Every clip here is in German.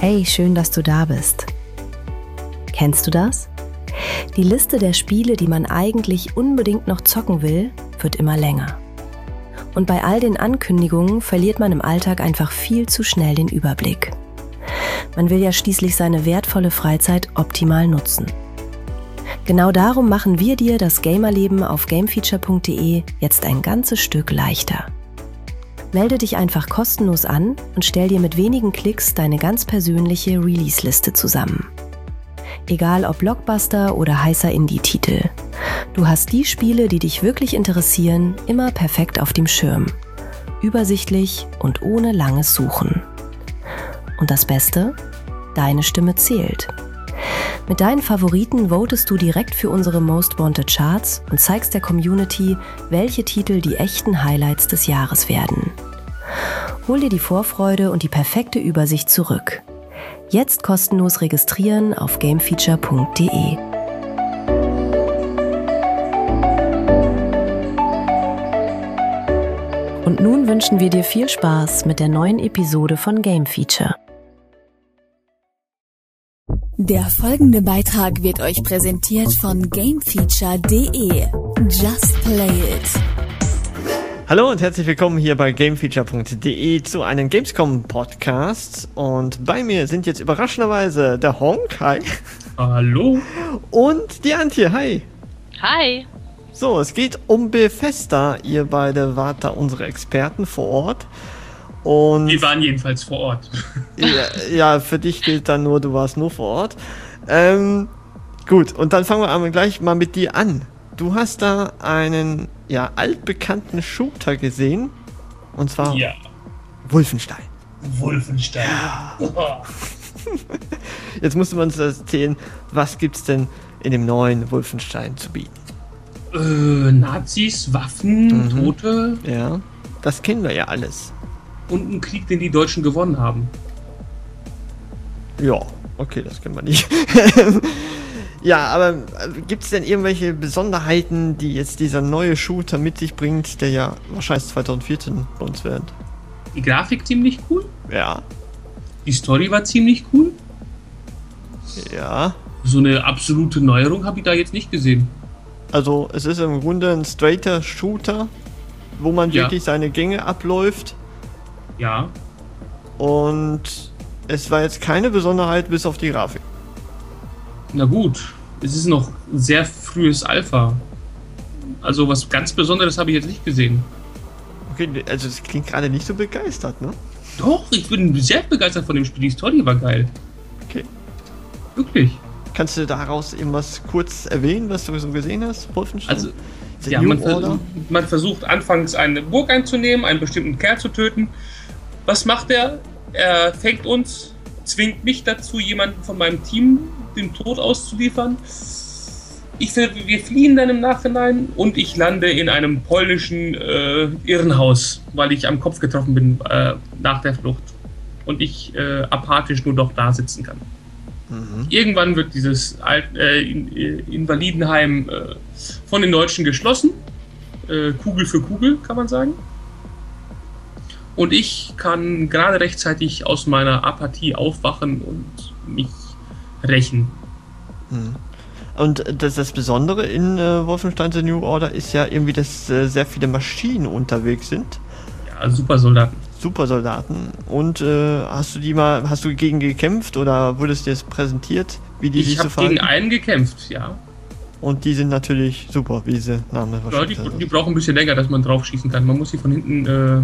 Hey, schön, dass du da bist. Kennst du das? Die Liste der Spiele, die man eigentlich unbedingt noch zocken will, wird immer länger. Und bei all den Ankündigungen verliert man im Alltag einfach viel zu schnell den Überblick. Man will ja schließlich seine wertvolle Freizeit optimal nutzen. Genau darum machen wir dir das Gamerleben auf gamefeature.de jetzt ein ganzes Stück leichter. Melde dich einfach kostenlos an und stell dir mit wenigen Klicks deine ganz persönliche Release-Liste zusammen. Egal ob Blockbuster oder heißer Indie-Titel. Du hast die Spiele, die dich wirklich interessieren, immer perfekt auf dem Schirm. Übersichtlich und ohne langes Suchen. Und das Beste? Deine Stimme zählt. Mit deinen Favoriten votest du direkt für unsere Most Wanted Charts und zeigst der Community, welche Titel die echten Highlights des Jahres werden. Hol dir die Vorfreude und die perfekte Übersicht zurück. Jetzt kostenlos registrieren auf gamefeature.de. Und nun wünschen wir dir viel Spaß mit der neuen Episode von Game Feature. Der folgende Beitrag wird euch präsentiert von gamefeature.de. Just play it. Hallo und herzlich willkommen hier bei gamefeature.de zu einem Gamescom-Podcast. Und bei mir sind jetzt überraschenderweise der Honk, hi. Hallo. Und die Antje, hi. Hi. So, es geht um Bethesda. Ihr beide wart da unsere Experten vor Ort. Und wir waren jedenfalls vor Ort. Ja, für dich gilt dann nur, du warst nur vor Ort. Gut, und dann fangen wir aber gleich mal mit dir an. Du hast da einen altbekannten Shooter gesehen. Und zwar Wolfenstein. Wolfenstein. Ja. Jetzt musste man uns erzählen, was gibt's denn in dem neuen Wolfenstein zu bieten? Nazis, Waffen, Tote. Ja, das kennen wir ja alles. Und einen Krieg, den die Deutschen gewonnen haben. Ja, okay, das kennen wir nicht. Ja, aber gibt es denn irgendwelche Besonderheiten, die jetzt dieser neue Shooter mit sich bringt, der ja wahrscheinlich 2014 bei uns wird? Die Grafik ziemlich cool. Ja. Die Story war ziemlich cool. Ja. So eine absolute Neuerung habe ich da jetzt nicht gesehen. Also es ist im Grunde ein straighter Shooter, wo man wirklich seine Gänge abläuft. Ja. Und es war jetzt keine Besonderheit bis auf die Grafik. Na gut, es ist noch sehr frühes Alpha. Also was ganz Besonderes habe ich jetzt nicht gesehen. Okay, also das klingt gerade nicht so begeistert, ne? Doch, ich bin sehr begeistert von dem Spiel. Die Story war geil. Okay. Wirklich. Kannst du daraus irgendwas kurz erwähnen, was du so gesehen hast, Wolfenstein? Also, ja, man versucht anfangs eine Burg einzunehmen, einen bestimmten Kerl zu töten. Was macht er? Er fängt uns, zwingt mich dazu, jemanden von meinem Team dem Tod auszuliefern. Wir fliehen dann im Nachhinein und ich lande in einem polnischen Irrenhaus, weil ich am Kopf getroffen bin nach der Flucht. Und ich apathisch nur doch da sitzen kann. Irgendwann wird dieses Invalidenheim von den Deutschen geschlossen. Kugel für Kugel, kann man sagen. Und ich kann gerade rechtzeitig aus meiner Apathie aufwachen und mich rächen. Und das Besondere in Wolfenstein The New Order ist ja irgendwie, dass sehr viele Maschinen unterwegs sind. Ja, Supersoldaten. Und hast du gegen gekämpft oder wurde es dir jetzt präsentiert, wie die sich so verhalten? Ich habe gegen einen gekämpft, ja. Und die sind natürlich super, wie sie Namen wahrscheinlich. Ja, die brauchen ein bisschen länger, dass man drauf schießen kann. Man muss sie von hinten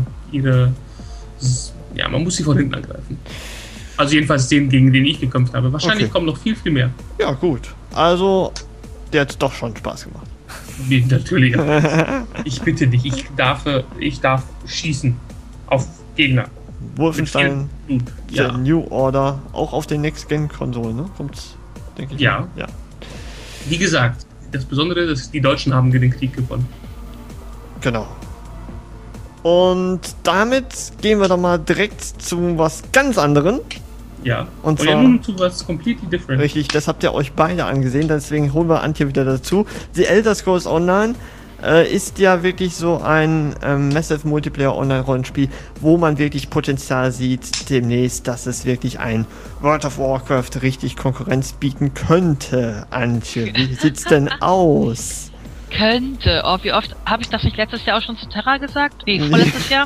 man muss sie von hinten angreifen. Also jedenfalls den, gegen den ich gekämpft habe. Wahrscheinlich kommen noch viel, viel mehr. Ja, gut. Also, der hat doch schon Spaß gemacht. Nee, natürlich. Ich bitte dich, ich darf schießen auf Gegner. Wolfenstein The New Order, auch auf den Next-Gen-Konsolen, ne? Kommt's, denke ich. Ja. Wie gesagt, das Besondere ist, die Deutschen haben den Krieg gewonnen. Genau. Und damit gehen wir doch mal direkt zu was ganz anderem. Ja, und zwar nun zu was completely different. Richtig, das habt ihr euch beide angesehen, deswegen holen wir Antje wieder dazu. The Elder Scrolls Online, ist ja wirklich so ein Massive Multiplayer Online-Rollenspiel, wo man wirklich Potenzial sieht demnächst, dass es wirklich ein World of Warcraft richtig Konkurrenz bieten könnte. Antje, wie sieht's denn aus? Könnte. Oh, wie oft habe ich das nicht letztes Jahr auch schon zu Terra gesagt? Nee, vorletztes Jahr?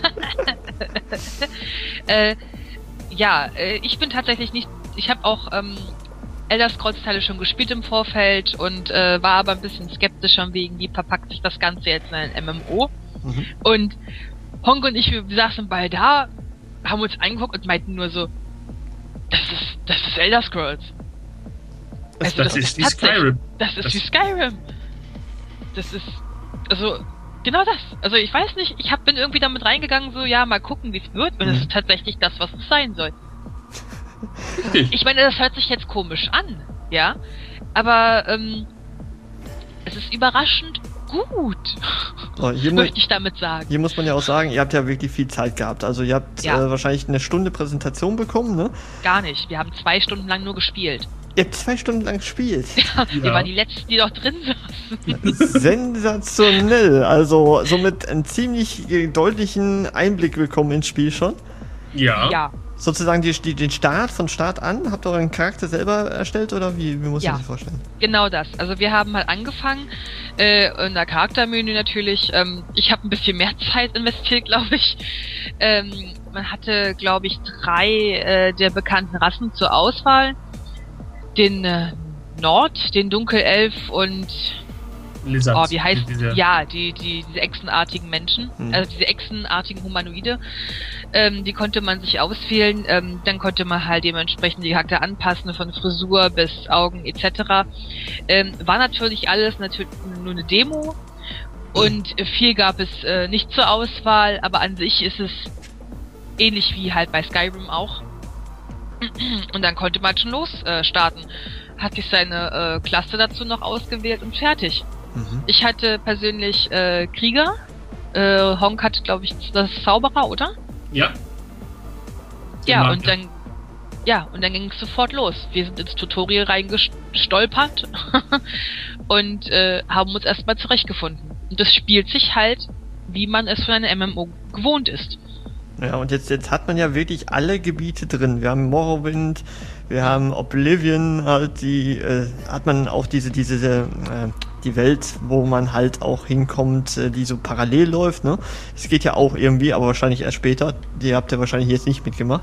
Ich bin tatsächlich nicht... Ich habe auch Elder Scrolls Teile schon gespielt im Vorfeld und war aber ein bisschen skeptisch schon wegen, wie verpackt sich das Ganze jetzt in ein MMO. Mhm. Und Honk und ich, wir saßen beide da, haben uns angeguckt und meinten nur so, das ist Elder Scrolls. Also, das ist wie Skyrim. Das ist wie Skyrim. Das ist, also, genau das. Also ich weiß nicht, bin irgendwie damit reingegangen, so, ja, mal gucken, wie es wird. Und es ist tatsächlich das, was es sein soll. Ich meine, das hört sich jetzt komisch an, ja, aber es ist überraschend gut, möchte ich damit sagen. Hier muss man ja auch sagen, ihr habt ja wirklich viel Zeit gehabt. Also ihr habt wahrscheinlich eine Stunde Präsentation bekommen, ne? Gar nicht, wir haben 2 Stunden lang nur gespielt. Ihr habt 2 Stunden lang gespielt? Ja, wir waren die Letzten, die noch drin saßen. Sensationell, also somit einen ziemlich deutlichen Einblick bekommen ins Spiel schon. Ja. Sozusagen den Start von Start an? Habt ihr euren Charakter selber erstellt oder wie muss man sich vorstellen? Genau das. Also wir haben halt angefangen in der Charaktermenü natürlich. Ich habe ein bisschen mehr Zeit investiert, glaube ich. Man hatte, glaube ich, 3 der bekannten Rassen zur Auswahl. Den Nord, den Dunkelelf und Lizards. wie heißt diese echsenartigen Menschen, also diese echsenartigen Humanoide, die konnte man sich auswählen, dann konnte man halt dementsprechend die Charakter anpassen, von Frisur bis Augen etc. War natürlich alles nur eine Demo und viel gab es nicht zur Auswahl, aber an sich ist es ähnlich wie halt bei Skyrim auch. Und dann konnte man schon starten. Hat sich seine Klasse dazu noch ausgewählt und fertig. Mhm. Ich hatte persönlich Krieger. Honk hatte, glaube ich, das Zauberer, oder? Ja. Ja, und dann ging es sofort los. Wir sind ins Tutorial reingestolpert und haben uns erstmal zurechtgefunden. Und das spielt sich halt, wie man es von einem MMO gewohnt ist. Ja, und jetzt hat man ja wirklich alle Gebiete drin. Wir haben Morrowind, wir haben Oblivion, halt hat man auch die Welt, wo man halt auch hinkommt, die so parallel läuft, ne? Es geht ja auch irgendwie, aber wahrscheinlich erst später. Die habt ihr wahrscheinlich jetzt nicht mitgemacht.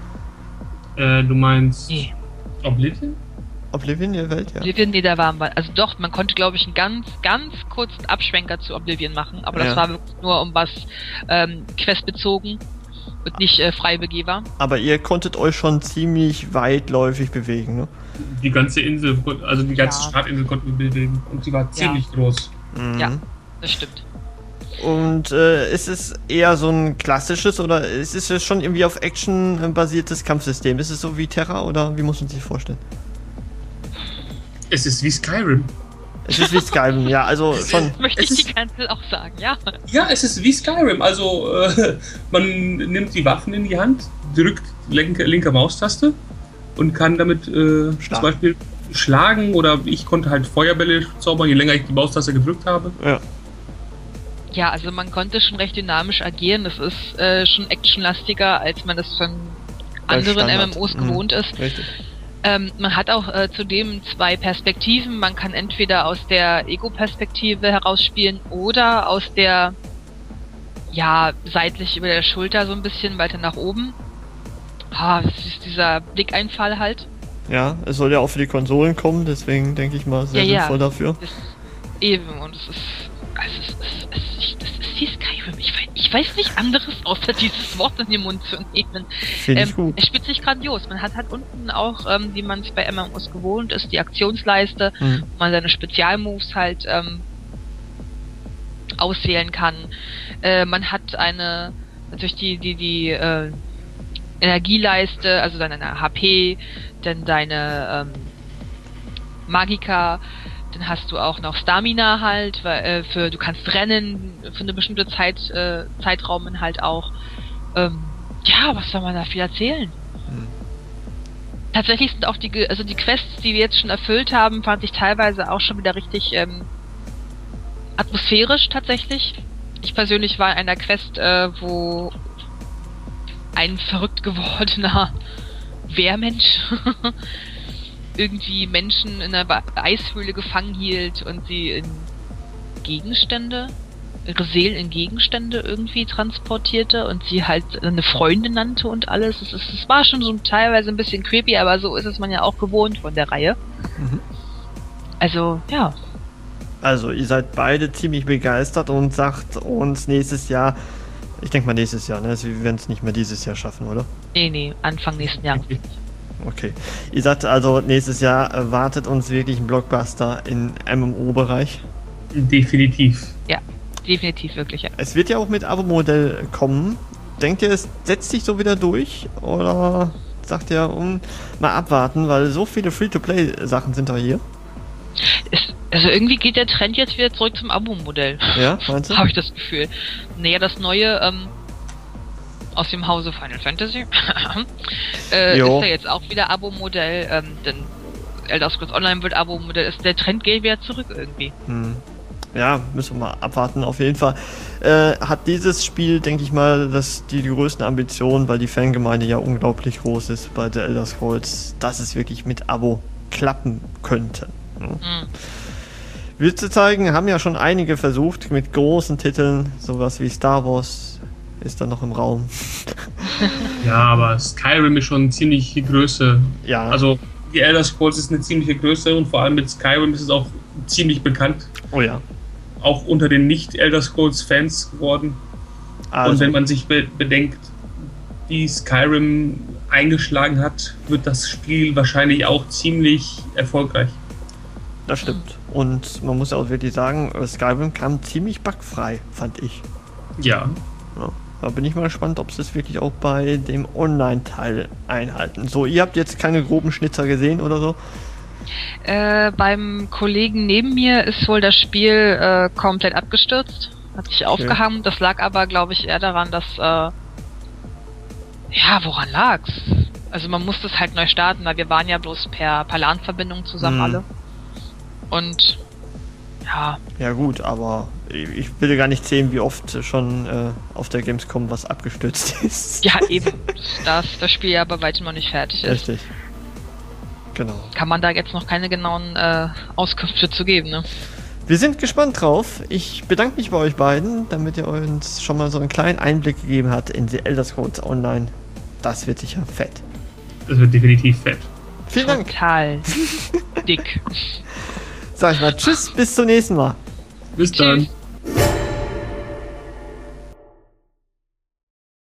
Du meinst Oblivion? Oblivion, die Welt, ja. Oblivion, nee, da waren wir. Also doch, man konnte, glaube ich, einen ganz, ganz kurzen Abschwenker zu Oblivion machen, aber das war wirklich nur um was questbezogen und nicht frei begehbar. Aber ihr konntet euch schon ziemlich weitläufig bewegen, ne? Die ganze Insel, also die ganze Startinsel konnten wir bewegen und sie war ziemlich groß. Mhm. Ja, das stimmt. Und ist es eher so ein klassisches oder ist es schon irgendwie auf Action basiertes Kampfsystem? Ist es so wie Terra oder wie muss man sich vorstellen? Es ist wie Skyrim. Es ist wie Skyrim, ja, also schon. Möchte ich die ganze auch sagen, ja. Ja, es ist wie Skyrim, also man nimmt die Waffen in die Hand, drückt linke Maustaste und kann damit zum Beispiel schlagen oder ich konnte halt Feuerbälle zaubern, je länger ich die Maustaste gedrückt habe. Ja. Ja, also man konnte schon recht dynamisch agieren, das ist schon actionlastiger, als man das von anderen MMOs gewohnt ist. Richtig. Man hat auch zudem 2 Perspektiven. Man kann entweder aus der Ego-Perspektive herausspielen oder aus der, seitlich über der Schulter so ein bisschen weiter nach oben. Das ist dieser Blickeinfall halt. Ja, es soll ja auch für die Konsolen kommen, deswegen denke ich mal sehr sinnvoll dafür. Eben, und es ist wie Skyrim. Ich weiß nicht anderes, außer dieses Wort in den Mund zu nehmen. Finde ich gut. Es spielt sich grandios. Man hat halt unten auch, wie man es bei MMOs gewohnt ist, die Aktionsleiste, wo man seine Spezialmoves halt auswählen kann. Man hat natürlich die Energieleiste, also deine HP, dann deine Magika. Dann hast du auch noch Stamina halt, weil du kannst rennen für eine bestimmte Zeitraumen halt auch. Was soll man da viel erzählen? Tatsächlich sind auch die Quests, die wir jetzt schon erfüllt haben, fand ich teilweise auch schon wieder richtig atmosphärisch tatsächlich. Ich persönlich war in einer Quest, wo ein verrückt gewordener Wehrmensch irgendwie Menschen in einer Eishöhle gefangen hielt und sie in Gegenstände, ihre Seelen in Gegenstände irgendwie transportierte und sie halt eine Freundin nannte und alles. Es war schon so teilweise ein bisschen creepy, aber so ist es man ja auch gewohnt von der Reihe. Mhm. Also, ja. Also, ihr seid beide ziemlich begeistert und sagt uns nächstes Jahr, ich denke mal nächstes Jahr, ne? Wir werden es nicht mehr dieses Jahr schaffen, oder? Nee, Anfang nächsten Jahres. Okay. Ihr sagt also, nächstes Jahr erwartet uns wirklich ein Blockbuster im MMO-Bereich? Definitiv. Ja, definitiv, wirklich. Ja. Es wird ja auch mit Abo-Modell kommen. Denkt ihr, es setzt sich so wieder durch? Oder sagt ihr, mal abwarten, weil so viele Free-to-Play-Sachen sind da hier? Also irgendwie geht der Trend jetzt wieder zurück zum Abo-Modell. Ja, meinst du? Habe ich das Gefühl. Naja, das neue aus dem Hause Final Fantasy ist ja jetzt auch wieder Abo-Modell, denn Elder Scrolls Online wird Abo-Modell. Der Trend geht wieder zurück irgendwie. Ja, müssen wir mal abwarten. Auf jeden Fall hat dieses Spiel, denke ich mal, die größten Ambitionen, weil die Fangemeinde ja unglaublich groß ist bei der Elder Scrolls, dass es wirklich mit Abo klappen könnte. Witze zeigen haben ja schon einige versucht mit großen Titeln, sowas wie Star Wars ist dann noch im Raum. Ja, aber Skyrim ist schon eine ziemliche Größe. Ja. Also die Elder Scrolls ist eine ziemliche Größe und vor allem mit Skyrim ist es auch ziemlich bekannt. Oh ja. Auch unter den Nicht-Elder Scrolls-Fans geworden. Also. Und wenn man sich bedenkt, wie Skyrim eingeschlagen hat, wird das Spiel wahrscheinlich auch ziemlich erfolgreich. Das stimmt. Und man muss auch wirklich sagen, Skyrim kam ziemlich bugfrei, fand ich. Ja. Da bin ich mal gespannt, ob sie es wirklich auch bei dem Online-Teil einhalten. So, ihr habt jetzt keine groben Schnitzer gesehen oder so? Beim Kollegen neben mir ist wohl das Spiel komplett abgestürzt. Hat sich aufgehangen. Das lag aber, glaube ich, eher daran, dass woran lag's? Also man musste es halt neu starten, weil wir waren ja bloß per LAN-Verbindung zusammen alle. Und ja. Ja gut, aber ich will gar nicht sehen, wie oft schon auf der Gamescom was abgestürzt ist. Ja, eben. Das Spiel ja bei weitem noch nicht fertig ist. Richtig. Genau. Kann man da jetzt noch keine genauen Auskünfte zu geben, ne? Wir sind gespannt drauf. Ich bedanke mich bei euch beiden, damit ihr uns schon mal so einen kleinen Einblick gegeben habt in die Elder Scrolls Online. Das wird sicher fett. Das wird definitiv fett. Vielen Dank. Total dick. Sag ich mal, tschüss, bis zum nächsten Mal. Bis dann.